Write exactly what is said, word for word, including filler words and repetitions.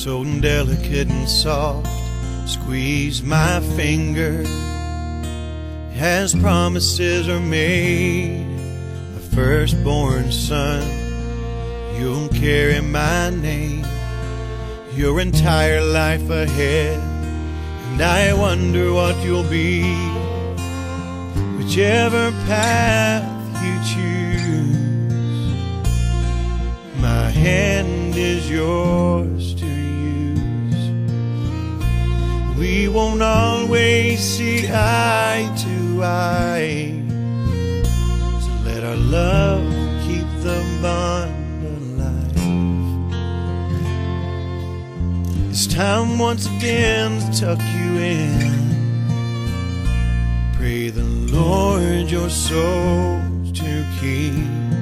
so delicate and soft, squeeze my finger as promises are made. A firstborn son, you'll carry my name your entire life ahead, and I wonder what you'll be, whichever path you choose. My hand is yours to use. We won't always see eye to eye, so let our love keep the bond alive. It's time once again to tuck you in. Pray the Lord your soul to keep.